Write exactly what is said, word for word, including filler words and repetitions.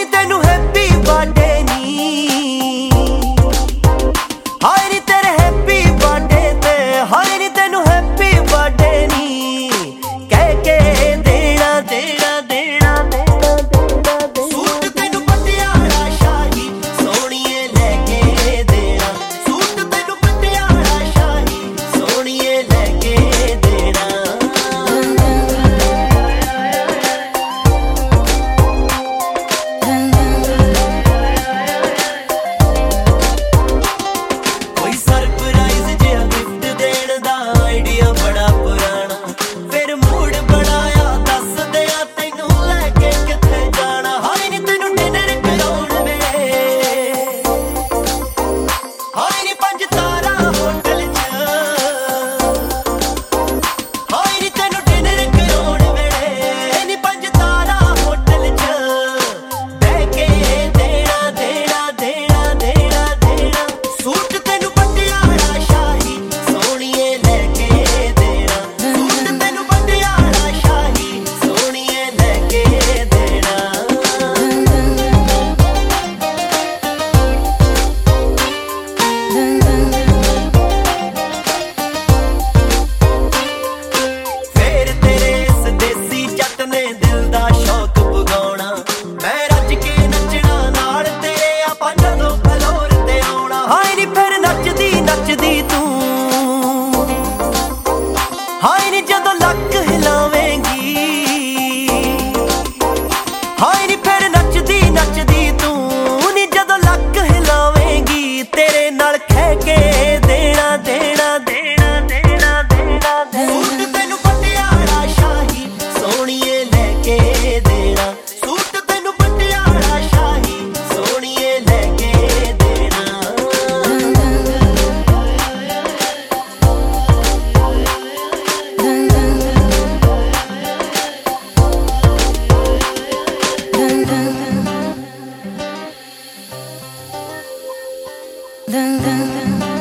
नी तेनू happy birthday नी, हाय नी तेरे happy birthday ते, हाय नी तेनू हैप्पी बर्थडे नी कह के देना देना देना देना देना देना। सूट तेनू पटियाला शाही सोहणीए लेके देना, सूट तेनू पटियाला शाही सोहणीए लेके देना। कोई सरप्राइज जिहा गिफ्ट देण दा आइडिया बड़ा पुराना, फिर मूड बनाया दस दिया तैनू लैके किथे जाना। हाय नी तैनू डिनर कराउण वे, हाय नी पंज तारा होटल च, हाय नी तैनू डिनर कराउण वे नी पंज तारा होटल च बह के देना देना देना देना देना। सूट तेनू पटियाला शाही सोहणीए लेके देना, सूट तेनू पटियाला शाही सोहणीए लेके देना। फेर तेरे इस देसी जट ने दिल दा शौक पुगाउणा, मैं रज के नचना नाल तेरे आपां जदों फलोर ते आउणा। हाय नी फिर नचदी नचदी तू, हाय नी जदों लक हिलावेंगी, हाय नी फिर नचदी नचदी तू नी जदों लक हिलावेंगी तेरे नाल खह के देना देना देना देना देना देना। सूट तेनू पटियाला शाही सोहणीए लेके देना, सूट तेनू पटियाला शाही सोहणीए लेके देना। Dun dun dun.